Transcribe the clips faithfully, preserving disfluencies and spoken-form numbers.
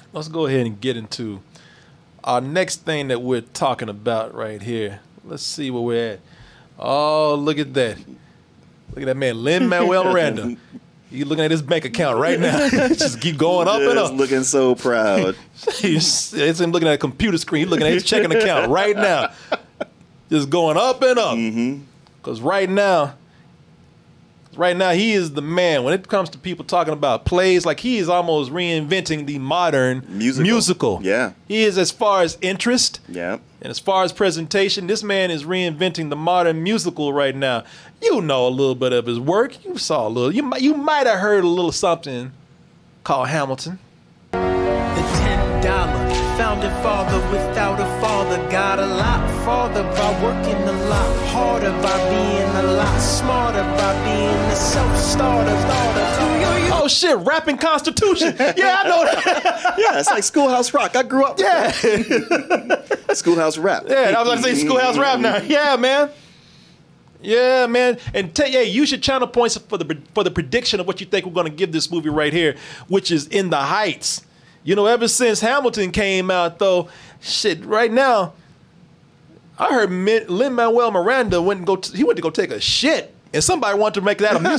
let's go ahead and get into our next thing that we're talking about right here. Let's see where we're at. Oh, look at that. Look at that man, Lin-Manuel Miranda. He's looking at his bank account right now. Just keep going up Just and up. looking so proud. He's it's him looking at a computer screen. He's looking at his checking account right now. Just going up and up. Because mm-hmm. right now, right now, he is the man. When it comes to people talking about plays, like he is almost reinventing the modern musical. musical. Yeah. He is, as far as interest. Yeah. And as far as presentation, this man is reinventing the modern musical right now. You know a little bit of his work. You saw a little. You might, you might have heard a little something called Hamilton. The ten dollar founding father without a father got a lot farther by working a lot harder, by being a lot smarter, by being a self-starter. Oh shit, rapping Constitution. Yeah, I know that. Yeah, it's like Schoolhouse Rock. I grew up with yeah. that. Schoolhouse Rap. Yeah, I was going to say Schoolhouse Rap now. Yeah, man. Yeah, man. And t- yeah, you should channel points for the for the prediction of what you think we're going to give this movie right here, which is In the Heights. You know, ever since Hamilton came out, though, shit, right now, I heard Lin-Manuel Miranda went and go. T- he went to go take a shit, and somebody wanted to make that a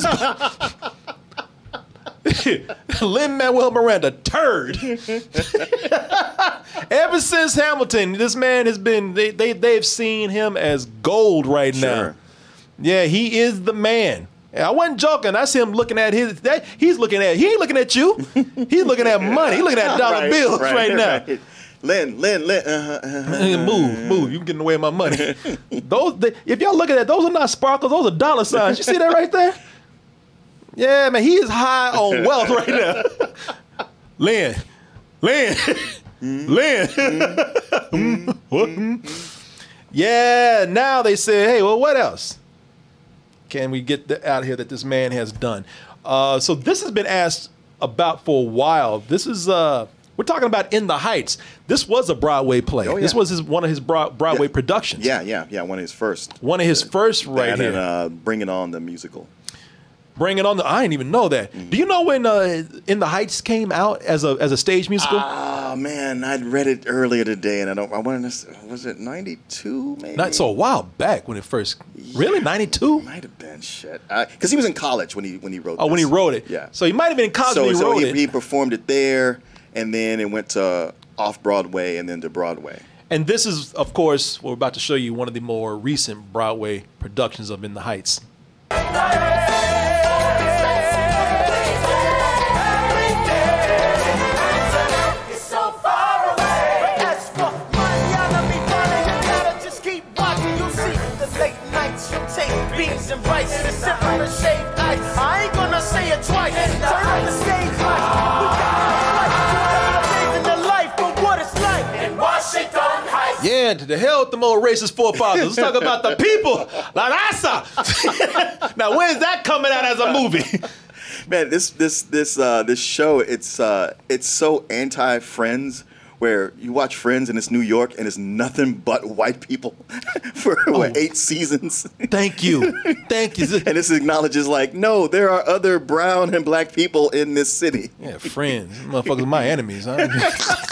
musical. Lin-Manuel Miranda, turd. Ever since Hamilton, this man has been. They they they've seen him as gold right Sure. now. Yeah, he is the man. I wasn't joking. I see him looking at his. That, he's looking at. He ain't looking at you. He's looking at money. He's looking at dollar right, bills right, right now. Right. Lynn, Lynn, Lynn. Uh, uh, move, move. You getting away with my money. Those, they, if y'all look at that, those are not sparkles. Those are dollar signs. You see that right there? Yeah, man. He is high on wealth right now. Lynn, Lynn, Lynn. Yeah. Now they say, hey, well, what else can we get the, out of here that this man has done? Uh, so this has been asked about for a while. This is uh, we're talking about In the Heights. This was a Broadway play. Oh, yeah. This was his, one of his Broad, Broadway yeah. productions. Yeah, yeah, yeah. One of his first. One of his first right that here. And uh, Bring It On, the musical. Bring It On. The, I didn't even know that. Mm-hmm. Do you know when uh, In the Heights came out as a as a stage musical? Oh man, I'd read it earlier today, and I don't. I wanted to. Was it ninety-two? Maybe. Not so a while back when it first. Really, ninety-two? Might have been shit. Because he was in college when he when he wrote. Oh, this. when he wrote it. Yeah. So he might have been in college so, when he so wrote he, it. he performed it there, and then it went to off Broadway, and then to Broadway. And this is, of course, what we're about to show you, one of the more recent Broadway productions of In the Heights. Beans and rice and sip on the shaved ice. I ain't gonna say it twice. Turn on the stage lights. We got in the life for what it's like in Washington Heights. Yeah, to the hell with them old racist forefathers. Let's talk about the people. La raza. Now, when's that coming out as a movie? Man, this this this uh, this show, it's uh, it's so anti-Friends. Where you watch Friends and it's New York and it's nothing but white people for what, Oh. eight seasons. Thank you. Thank you. And this acknowledges like, no, there are other brown and black people in this city. Yeah, friends. Motherfuckers are my enemies. I don't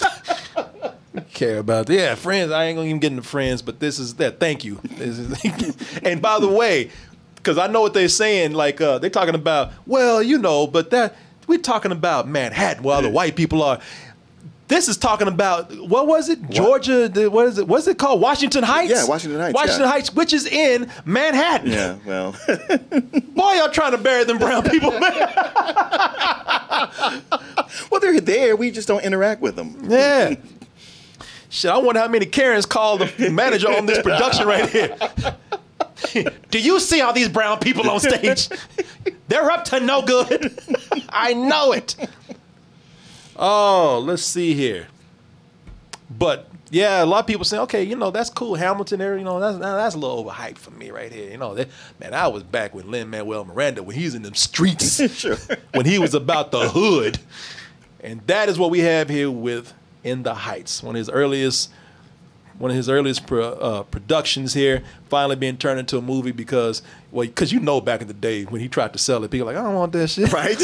care about that. Yeah, friends. I ain't gonna even get into friends, but this is that. Thank you. This is, and by the way, because I know what they're saying, like uh, they're talking about, well, you know, but that we're talking about Manhattan, where all the white people are. This is talking about, what was it? Georgia, the, what is it? What's it called? Washington Heights? Yeah, Washington Heights, Washington yeah. Heights, which is in Manhattan. Yeah, well. Boy, y'all trying to bury them brown people, man. Well, they're there. We just don't interact with them. Yeah. Shit, I wonder how many Karens called the manager on this production right here. Do you see all these brown people on stage? They're up to no good. I know it. Oh, let's see here. But yeah, a lot of people say, okay, you know, that's cool. Hamilton there, you know, that's that's a little overhyped for me right here. You know, that, man, I was back with Lin-Manuel Miranda when he was in them streets, Sure. when he was about the hood. And that is what we have here with In the Heights, one of his earliest one of his earliest pro, uh, productions here, finally being turned into a movie because, well, because you know back in the day when he tried to sell it, people were like, I don't want that shit. Right?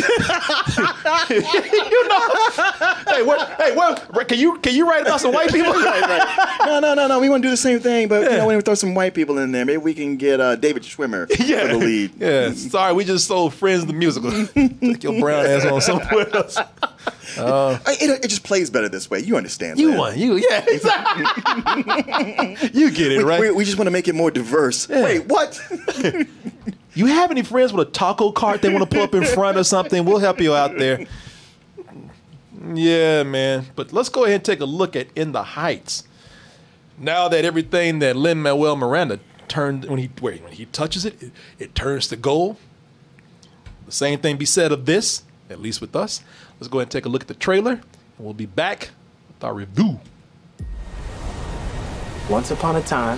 You know? Hey, what? Hey, what? Can you can you write about some white people? Right, right. No, no, no, no. We want to do the same thing, but Yeah. you know, we want to throw some white people in there. Maybe we can get uh, David Schwimmer Yeah. for the lead. Yeah. Sorry, we just sold Friends the musical. Take your brown ass on somewhere else. Uh, it, it just plays better this way. You understand You that. won. You yeah. Exactly. You get it We, right. we, we just want to make it more diverse. Yeah. Wait, what? You have any friends with a taco cart they want to pull up in front or something? We'll help you out there. Yeah, man. But let's go ahead and take a look at In the Heights. Now that everything that Lin-Manuel Miranda turned when he wait, when he touches it, it, it turns to gold. The same thing be said of this, at least with us. Let's go ahead and take a look at the trailer, and we'll be back with our review. Once upon a time,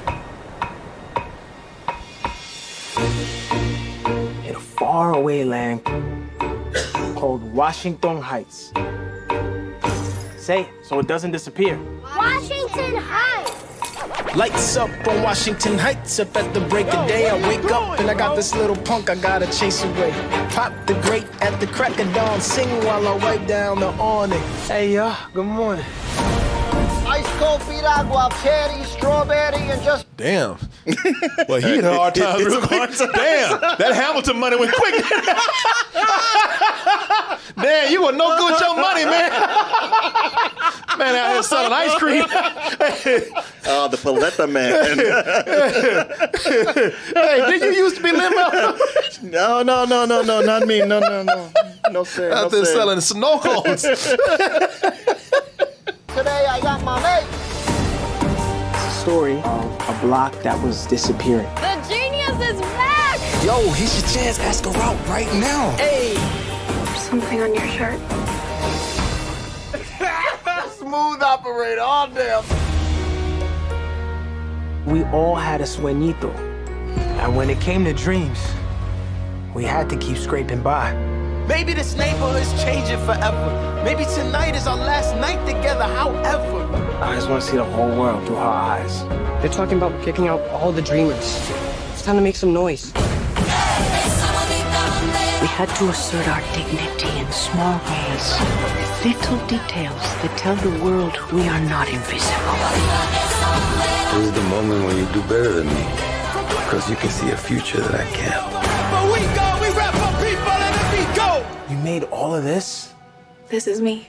in a faraway land called Washington Heights. Say it so it doesn't disappear. Washington Heights. Lights up on Washington Heights. Up at the break of day, I wake up and I got this little punk I gotta chase away. Pop the grate at the crack of dawn, sing while I wipe down the awning. Hey, y'all, good morning. Ice cold piragua, cherry, strawberry, and just Damn. Well, he had a hard time It's real a quick. hard time. Damn. That Hamilton money went quick. Damn, you were no good with your money, man. Man out here selling ice cream. Oh, the Paletta man. Hey, did you used to be Lin-Manuel? No, no, no, no, no, not me. No, no, no. No, sir. No, Out there sir. selling snow cones. today I got my mate. It's a story of a block that was disappearing. The genius is back. Yo, here's your chance. Ask her out right now. Hey! There's something on your shirt. Smooth operator, all damn. We all had a sueñito. And when it came to dreams, we had to keep scraping by. Maybe this neighborhood's changing forever. Maybe tonight is our last night together, however. I just want to see the whole world through her eyes. They're talking about kicking out all the dreamers. It's time to make some noise. We had to assert our dignity in small ways. Little details that tell the world we are not invisible. This is the moment when you do better than me. Because you can see a future that I can't. But we go, we rap for people and then we go! You made all of this? This is me.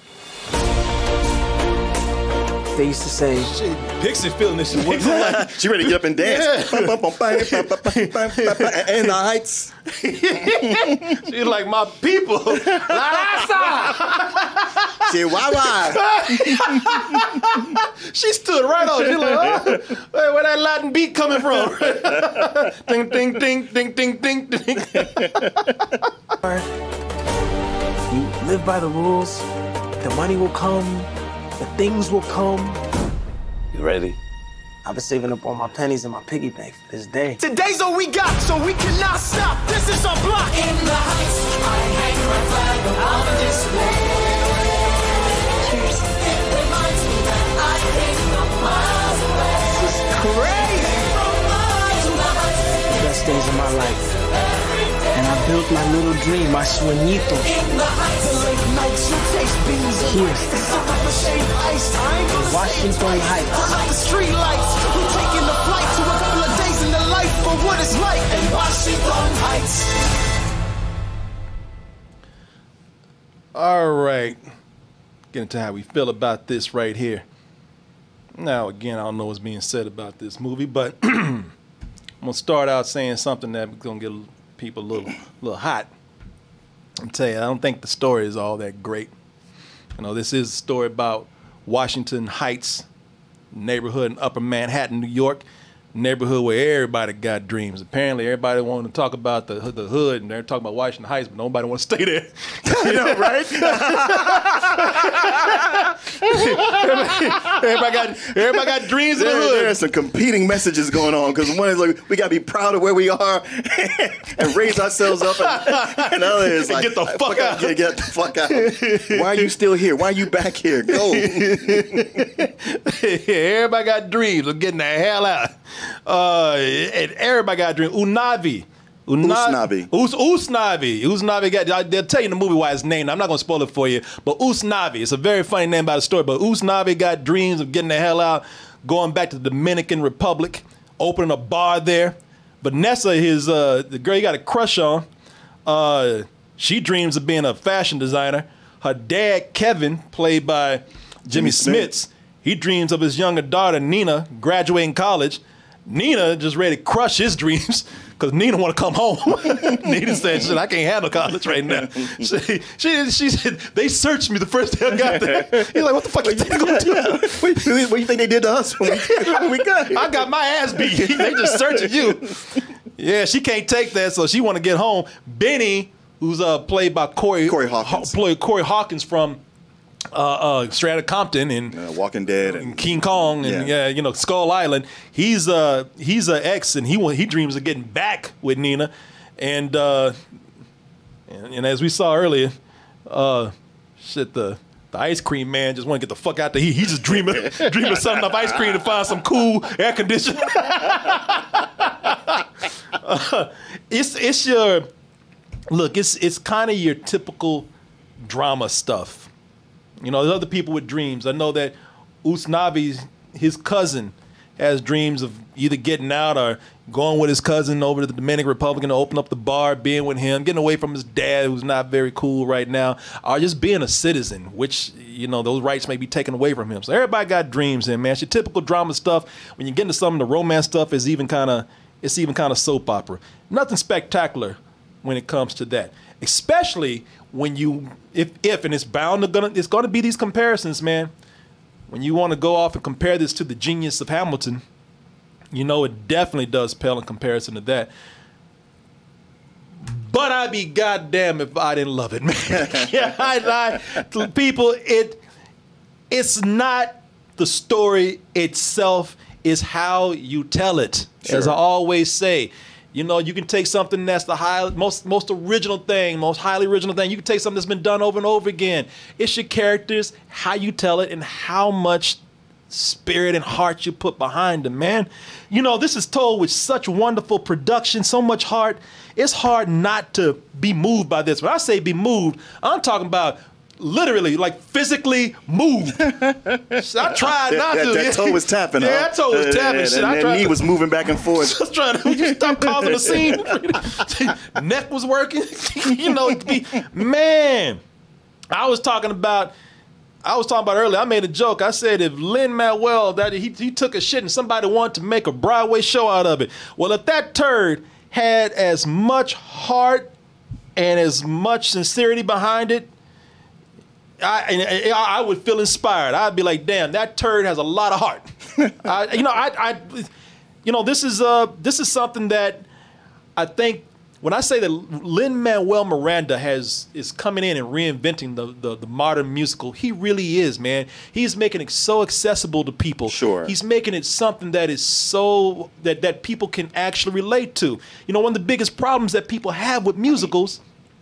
They used to say, Shit, Pixie feeling this shit. She ready to get up and dance. In the Heights. She's like, my people. La raza. Chihuahua. She stood right on. She's like, oh, where, where that Latin beat coming from? Ding, ding, ding, ding, ding, ding, ding. you live by the rules, the money will come, the things will come. You ready? I've been saving up all my pennies in my piggy bank for this day. Today's all we got, so we cannot stop. This is our block. In the Heights, I hang my flag on display. Cheers. It reminds me that I came from miles away. This is crazy. From miles to the heights. The best days of my life. And I built my little dream, my sueñito. In the Heights, the late nights you taste beans. Here. In Washington Heights. Behind the street lights, we're taking the flight to a couple of days in the life for what it's like in Washington Heights. All right. Get into how we feel about this right here. Now, again, I don't know what's being said about this movie, but I'm going to start out saying something that's going to get people a little, little hot. I'm tell you, I don't think the story is all that great. You know, this is a story about Washington Heights neighborhood in Upper Manhattan, New York. Neighborhood where everybody got dreams. Apparently, everybody wanted to talk about the the hood, and they're talking about Washington Heights, but nobody wants to stay there. You know, right? everybody got everybody got dreams in the There, hood. there are some competing messages going on because one is like we gotta be proud of where we are and raise ourselves up, and, and the other is And like get the fuck out. Get, get the fuck out. Why are you still here? Why are you back here? Go. Everybody got dreams of getting the hell out. Uh, and everybody got dreams. Unavi. Usnavi. Us, Usnavi. Usnavi got, I, they'll tell you in the movie why it's named. I'm not going to spoil it for you. But Usnavi. It's a very funny name by the story. But Usnavi got dreams of getting the hell out, going back to the Dominican Republic, opening a bar there. Vanessa, his uh, the girl he got a crush on, uh, she dreams of being a fashion designer. Her dad, Kevin, played by Jimmy, Jimmy Smith. Smits, he dreams of his younger daughter, Nina, graduating college. Nina just ready to crush his dreams because Nina want to come home. Nina said, shit, I can't handle college right now. She, she, she said, they searched me the first day I got there. He's like, what the fuck you think I'm going to do? Yeah. What, what do you think they did to us when we, when we got here? I got my ass beat. They just searching you. Yeah, she can't take that, so she want to get home. Benny, who's uh, played by Corey, Corey Hawkins. Haw- played Corey Hawkins from uh, uh, Strata Compton and Uh, Walking Dead and and King Kong and Yeah. yeah. you know Skull Island. He's uh he's an ex and he wa- he dreams of getting back with Nina, and uh, and, and as we saw earlier, uh, shit the. The ice cream man just want to get the fuck out there. He he just dreaming dreaming something of ice cream to find some cool air conditioning. uh, it's it's your look. It's it's kind of your typical drama stuff. You know, there's other people with dreams. I know that Usnavi, his cousin, has dreams of either getting out or going with his cousin over to the Dominican Republic to open up the bar, being with him, getting away from his dad, who's not very cool right now, or just being a citizen, which, you know, those rights may be taken away from him. So everybody got dreams in, man. It's your typical drama stuff. When you get into some of the romance stuff, it's even kind of it's even kind of soap opera. Nothing spectacular when it comes to that, especially when you if if and it's bound to gonna it's gonna be these comparisons, man. When you want to go off and compare this to the genius of Hamilton, you know it definitely does pale in comparison to that. But I'd be goddamn if I didn't love it, man. yeah, I, I, people, it it's not the story itself, it's how you tell it. Sure. As I always say, you know, you can take something that's the high, most most original thing, most highly original thing. You can take something that's been done over and over again. It's your characters, how you tell it, and how much spirit and heart you put behind them, man. You know, this is told with such wonderful production, so much heart. It's hard not to be moved by this. When I say be moved, I'm talking about literally, like physically moved. I tried not that, to. that toe was tapping. Yeah, huh? that toe was tapping. And, Shit, and I that tried knee to- was moving back and forth. Just trying to stop causing a scene. Neck was working. you know, it could be, man. I was talking about. I was talking about earlier. I made a joke. I said if Lin-Manuel that he he took a shit and somebody wanted to make a Broadway show out of it. Well, if that turd had as much heart and as much sincerity behind it, I and I I would feel inspired. I'd be like, damn, that turd has a lot of heart. I, you know, I, I, you know, this is uh, this is something that I think when I say that Lin-Manuel Miranda has is coming in and reinventing the, the the modern musical, he really is, man. He's making it so accessible to people. Sure. He's making it something that is so that that people can actually relate to. You know, one of the biggest problems that people have with musicals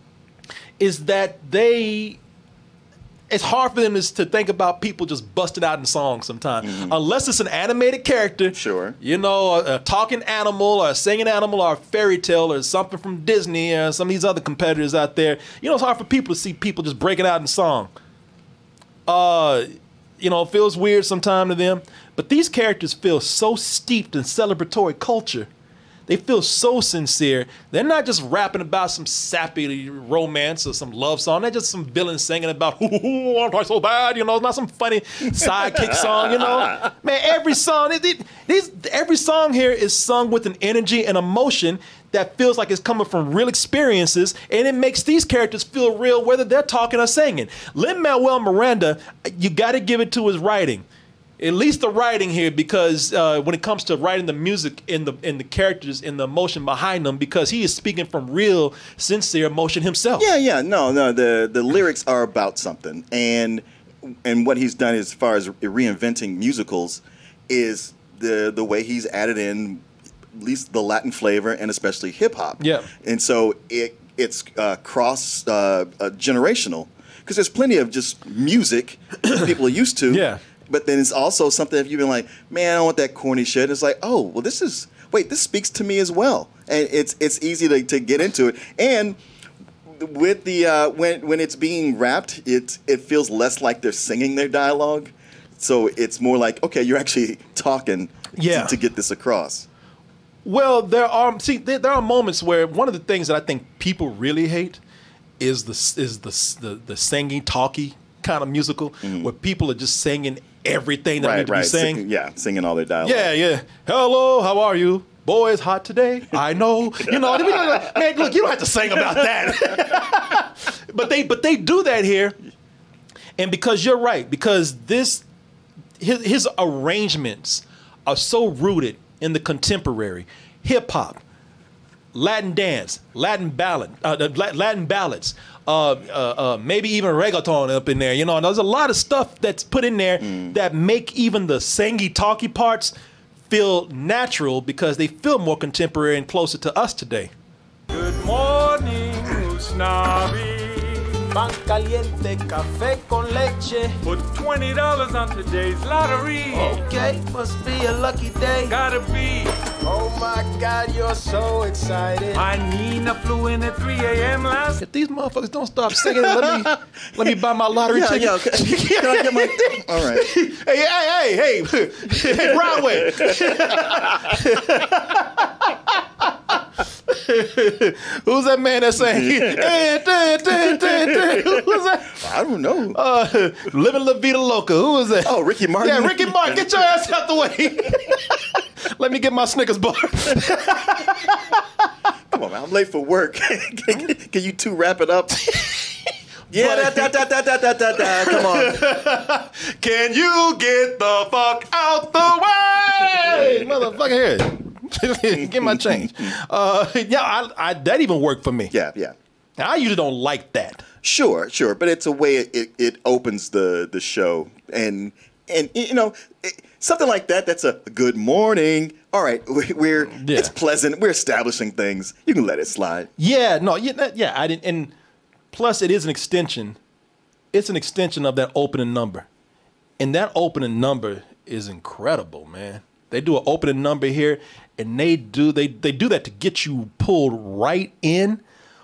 is that they it's hard for them is to think about people just busting out in songs sometimes. Unless it's an animated character. Sure. You know, a, a talking animal or a singing animal or a fairy tale or something from Disney or some of these other competitors out there. You know, it's hard for people to see people just breaking out in song. Uh, you know, it feels weird sometimes to them. But these characters feel so steeped in celebratory culture. They feel so sincere. They're not just rapping about some sappy romance or some love song. They're just some villain singing about, ooh, I'm not so bad. You know, it's not some funny sidekick song, you know. Man, every song, it, it, these, every song here is sung with an energy and emotion that feels like it's coming from real experiences, and it makes these characters feel real whether they're talking or singing. Lin-Manuel Miranda, you got to give it to his writing. At least the writing here, because uh, when it comes to writing the music and the and the characters and the emotion behind them, because he is speaking from real, sincere emotion himself. Yeah, yeah, no, no. The the lyrics are about something, and and what he's done as far as reinventing musicals is the the way he's added in at least the Latin flavor and especially hip hop. Yeah. And so it it's uh, cross uh, uh, generational because there's plenty of just music that people are used to. Yeah. But then it's also something if you've been like, man, I don't want that corny shit. It's like, oh, well, this is wait, this speaks to me as well, and it's it's easy to, to get into it. And with the uh, when when it's being rapped, it it feels less like they're singing their dialogue, so it's more like okay, you're actually talking Yeah. to, to get this across. Well, there are see there, there are moments where one of the things that I think people really hate is the is the the, the singing, talky kind of musical Mm-hmm. where people are just singing everything that Right, need to right, be sang. Sing- yeah, singing all their dialogue. Yeah, yeah. Hello, how are you? Boy, it's hot today. I know. You know, they be like, man, look, you don't have to sing about that. but they but they do that here. And because you're right, because this his, his arrangements are so rooted in the contemporary hip hop, Latin dance, Latin ballad, uh, the La- Latin ballads, uh, uh, uh, maybe even reggaeton up in there. You know, and there's a lot of stuff that's put in there that make even the sangy, talky parts feel natural because they feel more contemporary and closer to us today. Good morning, Usnavi. Pan caliente, café con leche. Put twenty dollars on today's lottery. Okay, must be a lucky day. Gotta be. Oh my God, you're so excited. My Nina flew in at three a.m. last. If these motherfuckers don't stop singing, let me let me buy my lottery Yeah, ticket. yeah. Okay. Can I get my? All right. Hey, hey, hey, hey, hey, Broadway. Who's that man that's saying? Hey, dun, dun, dun, dun. Who's that? I don't know. Uh, Living La Vida Loca. Who is that? Oh, Ricky Martin. Yeah, Ricky Martin. Get your ass out the way. Let me get my Snickers bar. Come on, man. I'm late for work. can, can you two wrap it up? Yeah, da, da, da, da, da, da, da, da. Come on. Can you get the fuck out the way? Motherfucker, here. Get my change. Uh, yeah, I, I, that even worked for me. Yeah, yeah. Now, I usually don't like that. Sure, sure, but it's a way it, it, it opens the the show, and and you know it, something like that. That's a good morning. All right, we- we're Yeah. it's pleasant. We're establishing things. You can let it slide. Yeah, no, yeah, that, yeah. I didn't, and plus it is an extension. It's an extension of that opening number, and that opening number is incredible, man. They do an opening number here, and they do they they do that to get you pulled right in.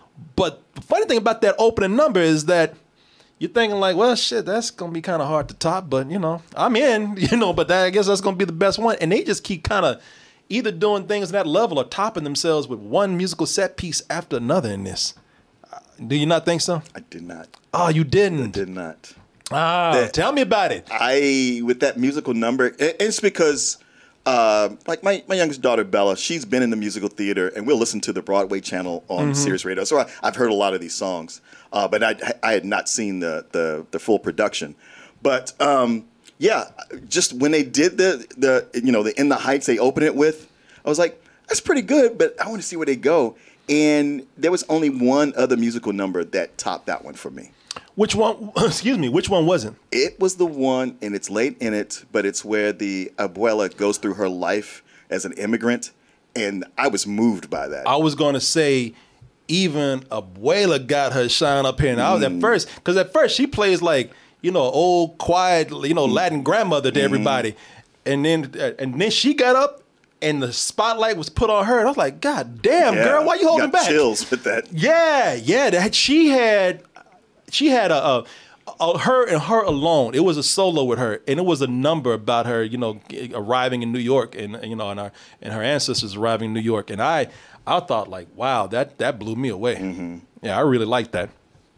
But the funny thing about that opening number is that you're thinking like, well, shit, that's gonna be kind of hard to top, but you know, I'm in, you know, but that, I guess that's gonna be the best one. And they just keep kind of either doing things at that level or topping themselves with one musical set piece after another in this. Uh, do you not think so? I did not. Oh, you didn't. I did not. Ah, That- tell me about it. I with that musical number. It, it's because. Uh, like my, my youngest daughter Bella, she's been in the musical theater, and we'll listen to the Broadway channel on Mm-hmm. Sirius Radio. So I, I've heard a lot of these songs, uh, but I, I had not seen the, the, the full production. But um, yeah, just when they did the the you know the In the Heights, they opened it with, I was like, that's pretty good, but I want to see where they go. And there was only one other musical number that topped that one for me. Which one? Excuse me. Which one wasn't? It was the one, and it's late in it, but it's where the abuela goes through her life as an immigrant, and I was moved by that. I was gonna say, even Abuela got her shine up here, and I was at first, because at first she plays like you know old, quiet, you know Latin grandmother to everybody, and then uh, and then she got up, and the spotlight was put on her, and I was like, God damn, Yeah, girl, why you holding got back? chills with that. Yeah, yeah. That she had, she had a, a, a her and her alone. It was a solo with her, and it was a number about her, you know, arriving in New York, and you know, and our and her ancestors arriving in New York. And I, I thought like, wow, that that blew me away. Mm-hmm. Yeah, I really liked that.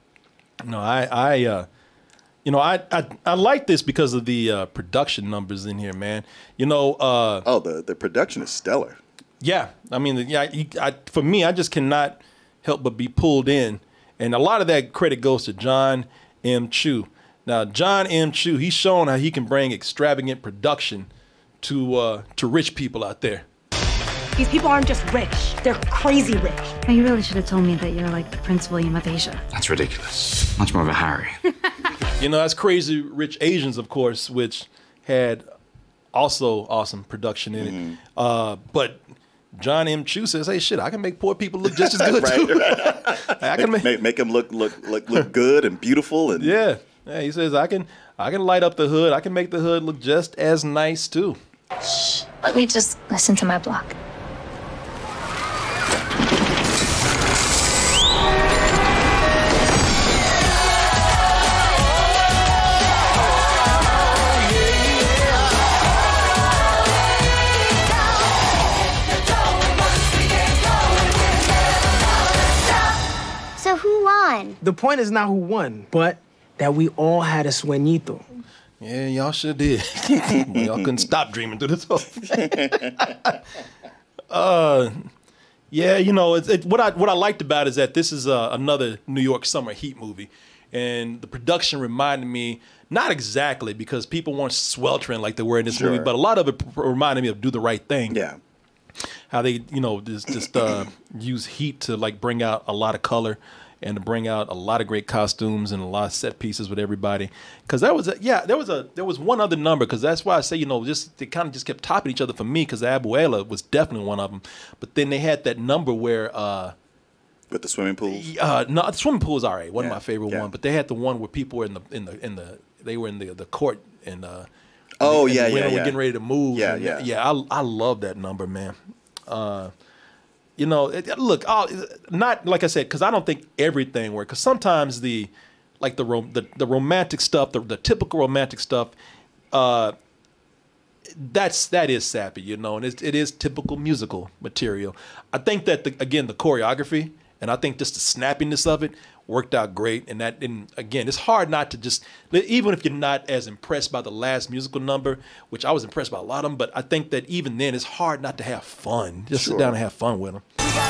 No, I, I, uh, you know, I, I, I like this because of the uh, production numbers in here, man. You know, uh, Oh, the, the production is stellar. yeah, I mean, yeah, you- I, for me, I just cannot help but be pulled in, and a lot of that credit goes to John M. Chu. Now, John M. Chu, he's shown how he can bring extravagant production to uh, to rich people out there. These people aren't just rich, they're crazy rich. Well, you really should have told me that you're like the Prince William of Asia. That's ridiculous. Much more of a Harry. You know, that's Crazy Rich Asians, of course, which had also awesome production in it. Mm-hmm. Uh, but John M. Chu says, "Hey, shit, I can make poor people look just as good Right, too. right. I can make, make make them look look look look good and beautiful and yeah." Yeah, he says, "I can I can light up the hood. I can make the hood look just as nice too." Shh. Let me just listen to my block. So who won? The point is not who won, but that we all had a sueñito. Yeah, y'all sure did. Y'all couldn't stop dreaming through this whole thing. uh, yeah, you know, it's, it, what I what I liked about it is that this is uh, another New York summer heat movie, and the production reminded me, not exactly because people weren't sweltering like they were in this Sure. movie, but a lot of it p- reminded me of Do the Right Thing. yeah. How they, you know, just just uh, use heat to like bring out a lot of color and to bring out a lot of great costumes and a lot of set pieces with everybody. Because that was, a, yeah, there was a there was one other number. Because that's why I say, you know, just they kind of just kept topping each other for me. Because Abuela was definitely one of them. But then they had that number where, uh, With the swimming pools. uh, no, the swimming pool is all right, one Yeah, of my favorite yeah. one. But they had the one where people were in the in the in the they were in the the court and. Uh, Oh, and yeah, the women yeah, were yeah. getting ready to move. Yeah, and, yeah. yeah. I I love that number, man. Uh, you know, it, look, I'll, not like I said, because I don't think everything works. Because sometimes the, like the rom- the, the romantic stuff, the, the typical romantic stuff, uh, that's that is sappy, you know, and it's, it is typical musical material. I think that the, again the choreography and I think just the snappiness of it worked out great. And that, and again, it's hard not to just, even if you're not as impressed by the last musical number, which I was impressed by a lot of them, but I think that even then it's hard not to have fun. Just Sure. sit down and have fun with them.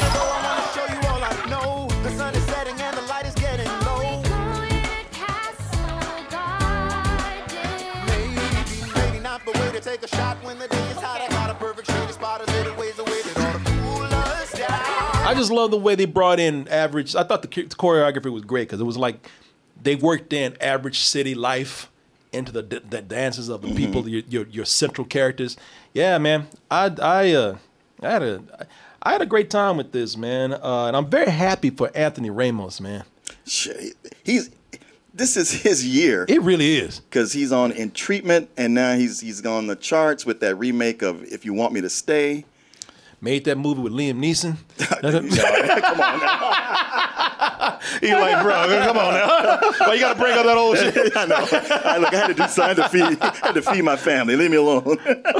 Take a shot when the day is hot. I got a perfect shady spot a little ways away that ought to cool us down. I just love the way they brought in average. I thought the, ch- the choreography was great because it was like they worked in average city life into the the dances of the Mm-hmm. people, your, your your central characters. Yeah, man, I I uh, I had a I had a great time with this, man, uh, and I'm very happy for Anthony Ramos, man. Shit. He's this is his year. It really is. Because he's on In Treatment, and now he's he's on the charts with that remake of If You Want Me to Stay. Made that movie with Liam Neeson. Come on now. He's like, bro, come on now. Why you got to bring up that old shit? I know. I, look, I had to do something to feed, I had to feed my family. Leave me alone.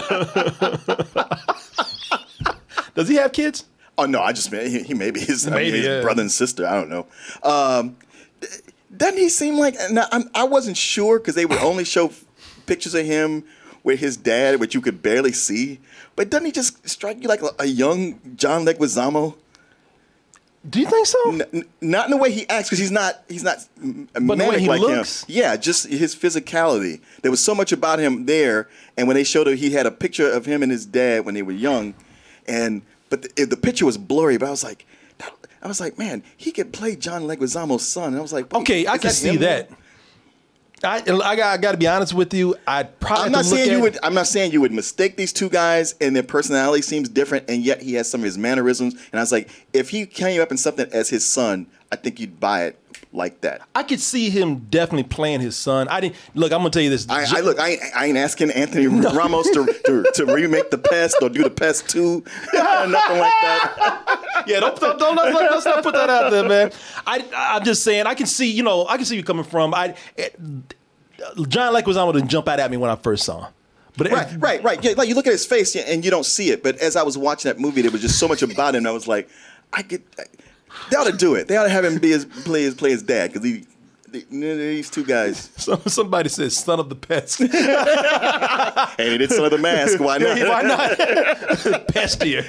Does he have kids? Oh no, I just mean he, he may be his, I mean, Maybe, his yeah. brother and sister. I don't know. Um, doesn't he seem like? Now, I'm, I wasn't sure because they would only show f- pictures of him with his dad, which you could barely see. But doesn't he just strike you like a, a young John Leguizamo? Do you think so? N- n- not in the way he acts, because he's not he's not m- But the way manic he like looks? him. Yeah, just his physicality. There was so much about him there, and when they showed it, he had a picture of him and his dad when they were young, and but the, the picture was blurry. But I was like, I was like, man, he could play John Leguizamo's son. And I was like, Okay, I is can that see him? that. I I got, I got to be honest with you. I'd probably I'm have not to look saying at you it. would. I'm not saying you would mistake these two guys, and their personality seems different, and yet he has some of his mannerisms. And I was like, if he came up in something as his son, I think you'd buy it like that. I could see him definitely playing his son. I didn't look. I'm gonna tell you this. I, I look. I ain't, I ain't asking Anthony Ramos to, to to remake the Pest or do the Pest two, nothing like that. Yeah, don't don't, don't let's, let's not put that out there, man. I I'm just saying. I can see. You know, I can see you coming from. I. It, John Leguizamo didn't jump out at me when I first saw him. But it- Right, right, right. Yeah, like you look at his face and you don't see it. But as I was watching that movie, there was just so much about him. I was like, I could. They ought to do it. They ought to have him be his play his play his dad because he. they- These two guys. So, somebody says "son of the pest." Hey, they did Son of the Mask. Why not? Yeah, why not? Pestier.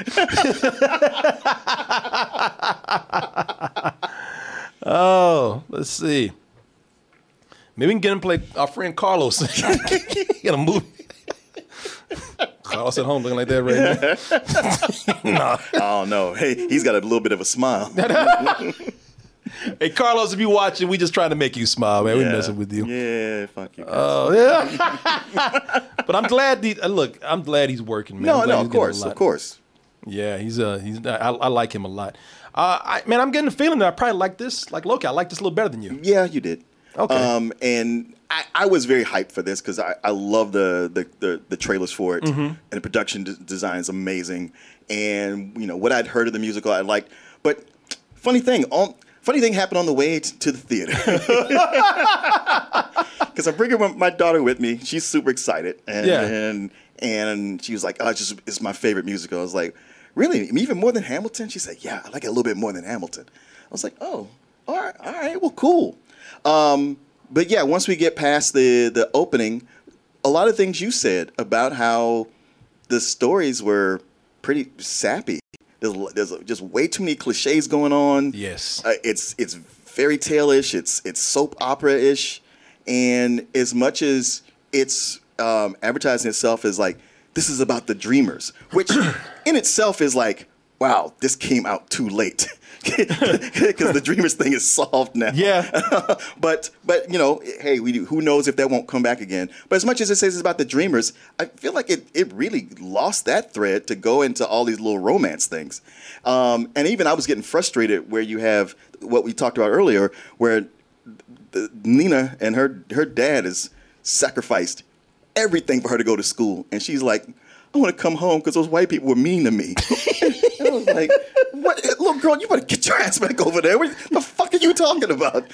Oh, let's see. Maybe we can get him to play our friend Carlos in a movie. Carlos at home looking like that right now. Nah. Oh no! Hey, he's got a little bit of a smile. Hey, Carlos, if you watching, we just trying to make you smile, man. Yeah. We messing with you. Yeah, fuck you guys. Oh, yeah. But I'm glad. The, uh, look, I'm glad he's working, man. no, I'm glad no, he's of getting a course, lot. of course. Yeah, he's uh, he's. I, I like him a lot. Uh, I, man, I'm getting the feeling that I probably like this. Like Loki, I like this a little better than you. Yeah, you did. Okay. Um, and I, I was very hyped for this because I, I love the, the, the, the trailers for it. Mm-hmm. And the production d- design is amazing. And, you know, what I'd heard of the musical, I liked. But funny thing, on, funny thing happened on the way t- to the theater. Because I'm bringing my, my daughter with me. She's super excited. And, Yeah. and, and she was like, oh, it's, just, it's my favorite musical. I was like, really? Even more than Hamilton? She said, yeah, I like it a little bit more than Hamilton. I was like, oh, all right, all right, well, cool. Um, but yeah, once we get past the, the opening, a lot of things you said about how the stories were pretty sappy. There's, there's just way too many cliches going on. Yes. Uh, it's it's fairy tale-ish. It's it's soap opera-ish. And as much as it's um, advertising itself as like, this is about the dreamers, which in itself is like, wow, this came out too late. Because the dreamers thing is solved now. Yeah. but but you know, hey, we do, who knows if that won't come back again? But as much as it says it's about the dreamers, I feel like it it really lost that thread to go into all these little romance things. Um, and even I was getting frustrated where you have what we talked about earlier, where the, Nina and her her dad is sacrificed everything for her to go to school, and she's like, I want to come home because those white people were mean to me. And I was like, what? Little girl, you better get your ass back over there. What the fuck are you talking about?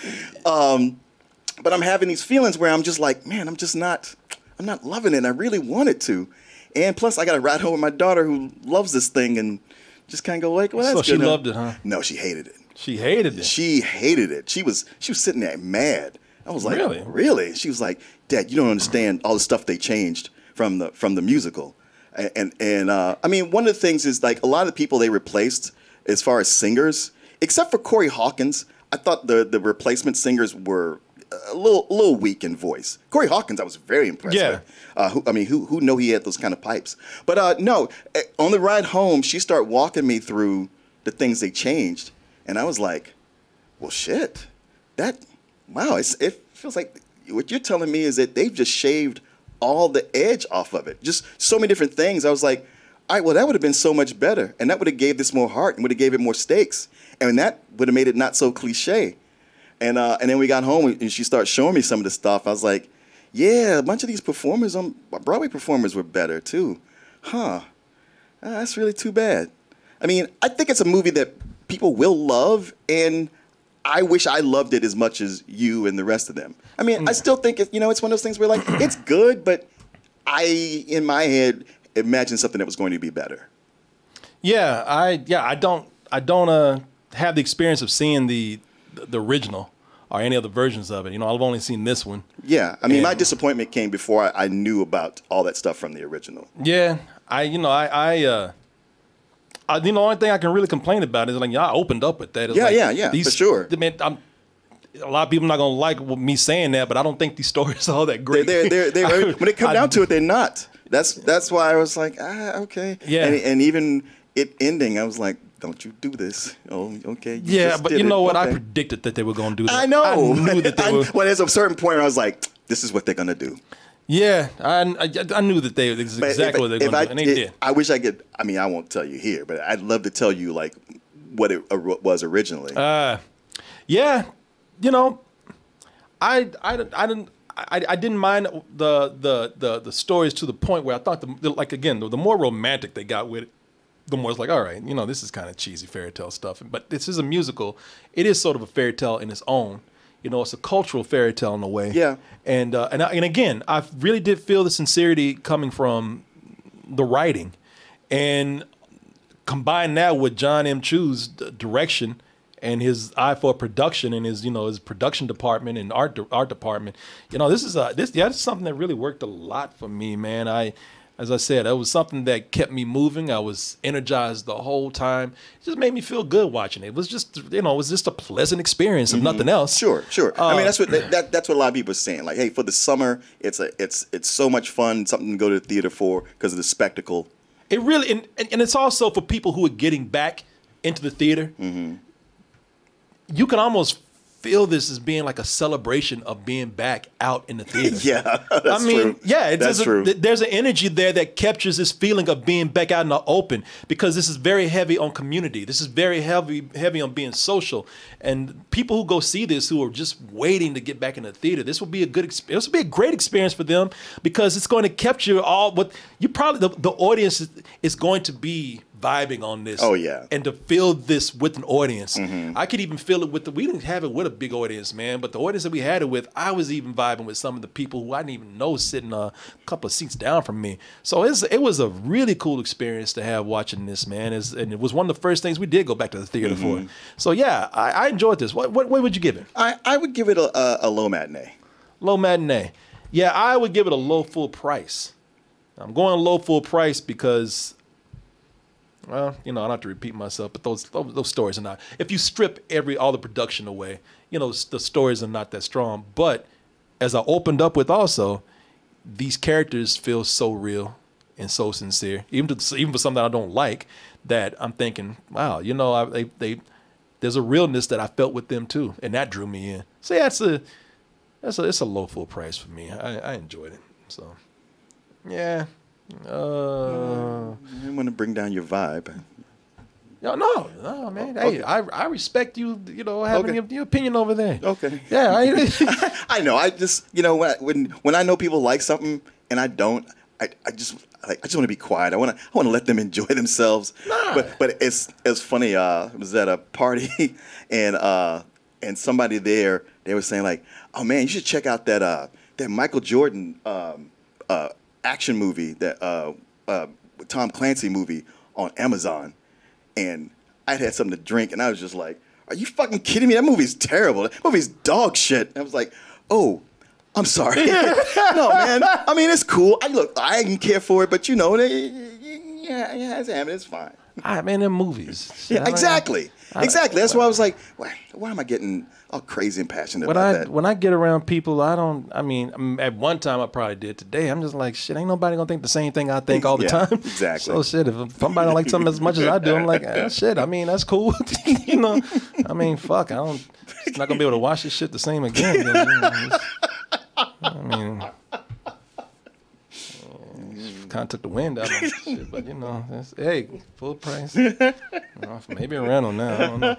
Um, but I'm having these feelings where I'm just like, man, I'm just not, I'm not loving it. I really wanted to. And plus, I got to ride home with my daughter who loves this thing and just kind of go like, well, that's So she good. loved it, huh? No, she hated it. She hated it. She hated it. She was she was sitting there mad. I was like, Really? really? She was like, Dad, you don't understand all the stuff they changed from the from the musical. And and, and uh, I mean, one of the things is like a lot of the people they replaced as far as singers, except for Corey Hawkins, I thought the the replacement singers were a little a little weak in voice. Corey Hawkins, I was very impressed Yeah. with. Uh, who, I mean, who who know he had those kind of pipes? But uh, no, eh, on the ride home, she started walking me through the things they changed, and I was like, well, shit, that wow, it's, it feels like what you're telling me is that they've just shaved all the edge off of it. Just so many different things. I was like, all right, well, that would have been so much better, and that would have gave this more heart and would have gave it more stakes, and that would have made it not so cliche. And uh, and then we got home and she started showing me some of the stuff. I was like, yeah, a bunch of these performers, on Broadway performers were better too. Huh. Uh, that's really too bad. I mean, I think it's a movie that people will love, and I wish I loved it as much as you and the rest of them. I mean, I still think, it, you know, it's one of those things where, like, it's good, but I, in my head, imagined something that was going to be better. Yeah, I yeah I don't I don't uh, have the experience of seeing the the original or any other versions of it. You know, I've only seen this one. Yeah, I mean, And- my disappointment came before I, I knew about all that stuff from the original. Yeah, I you know I I. Uh, I, you know, the only thing I can really complain about is like, yeah, I opened up with that. It's Yeah, like, yeah, yeah, for sure. I mean, I'm, a lot of people are not gonna like me saying that, but I don't think these stories are all that great. They're, they're, they're, they're, when it comes I- down to it, they're not. That's that's why I was like, ah, okay. Yeah. And, and even it ending, I was like, don't you do this? Oh, okay. You yeah, just but did you it. know what? I Okay. predicted that they were gonna do that. I know. I knew that they I- were. Well, there's a certain point where I was like, this is what they're gonna do. Yeah, I, I, I knew that they this is But exactly if, what they're if gonna I, do, and they it- did. I wish I could. I mean, I won't tell you here, but I'd love to tell you like what it uh, was originally. Uh, yeah, you know, I I, I didn't. I, I didn't mind the, the the the stories to the point where I thought the, the like again the, the more romantic they got with it, the more it's like, all right, you know, this is kind of cheesy fairy tale stuff. But this is a musical. It is sort of a fairy tale in its own. You know, it's a cultural fairy tale in a way. Yeah. And uh, and I, and again, I really did feel the sincerity coming from the writing, and combine that with John M. Chu's d- direction and his eye for production and his, you know, his production department and art de- art department. You know, this is a this yeah, this is something that really worked a lot for me, man. I, as I said, it was something that kept me moving. I was energized the whole time. It just made me feel good watching it. It was just, you know, it was just a pleasant experience, if nothing else. Sure, sure. I Uh, mean, that's what that, that that's what a lot of people are saying. Like, hey, for the summer, it's a it's it's so much fun, something to go to the theater for because of the spectacle. It really, and, and and it's also for people who are getting back into the theater. Mm-hmm. you can almost feel this as being like a celebration of being back out in the theater. Yeah, that's I mean, true. yeah, it's, that's there's, true. A, there's an energy there that captures this feeling of being back out in the open, because this is very heavy on community. This is very heavy, heavy on being social. And people who go see this, who are just waiting to get back in the theater, this will be a good experience. This will be a great experience for them, because it's going to capture all what you probably the, the audience is, is going to be vibing on this. Oh, yeah. And to feel this with an audience. Mm-hmm. I could even feel it with the, we didn't have it with a big audience, man, but the audience that we had it with, I was even vibing with some of the people who I didn't even know sitting a couple of seats down from me. So it's, it was a really cool experience to have watching this, man. It's, and it was one of the first things we did go back to the theater Mm-hmm. for. So yeah, I, I enjoyed this. What, what, what would you give it? I, I would give it a, a, a low matinee. Low matinee. Yeah, I would give it a low full price. I'm going low full price because, well, you know, I don't have to repeat myself, but those, those those stories are not. If you strip every all the production away, you know, the stories are not that strong. But as I opened up with, also, these characters feel so real and so sincere, even to, even for something I don't like, that I'm thinking, wow, you know, I, they they there's a realness that I felt with them too, and that drew me in. So yeah, it's a that's a it's a low full price for me. I, I enjoyed it. So yeah. Uh, I want to bring down your vibe. No, no, no, man. Oh, hey, okay. I I respect you. You know, having okay. your, your opinion over there. Okay. Yeah, I, I know. I just, you know, when I, when when I know people like something and I don't, I, I just like I just want to be quiet. I want to I want to let them enjoy themselves. Nah. But but it's it's funny. Uh, I was at a party and uh and somebody there, they were saying like, oh man, you should check out that uh that Michael Jordan um uh. action movie, that uh, uh, Tom Clancy movie on Amazon, and I had something to drink, and I was just like, "Are you fucking kidding me? That movie's terrible. That movie's dog shit." And I was like, "Oh, I'm sorry. No, man. I mean, it's cool. I look, I didn't care for it, but you know, they, yeah, yeah, it's happening. It's fine." I man, they're movies. Yeah, exactly, I, exactly. That's why I was like, why, why am I getting all crazy and passionate when about I, that? When I get around people, I don't. I mean, at one time I probably did. Today, I'm just like, shit. Ain't nobody gonna think the same thing I think all the yeah, time. Exactly. So shit. If somebody don't like something as much as I do, I'm like, ah, shit. I mean, that's cool. You know. I mean, fuck. I don't. It's not gonna be able to watch this shit the same again. Then, you know, I mean. Kind of took the wind out of my shit, but you know, it's, hey, full price. You know, maybe a rental now. I don't know.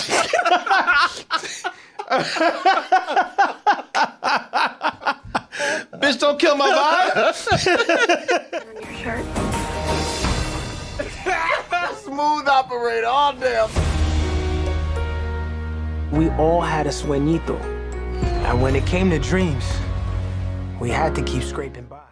Bitch, don't kill my vibe. On your shirt. Smooth operator, all damn. We all had a sueñito, and when it came to dreams, we had to keep scraping by.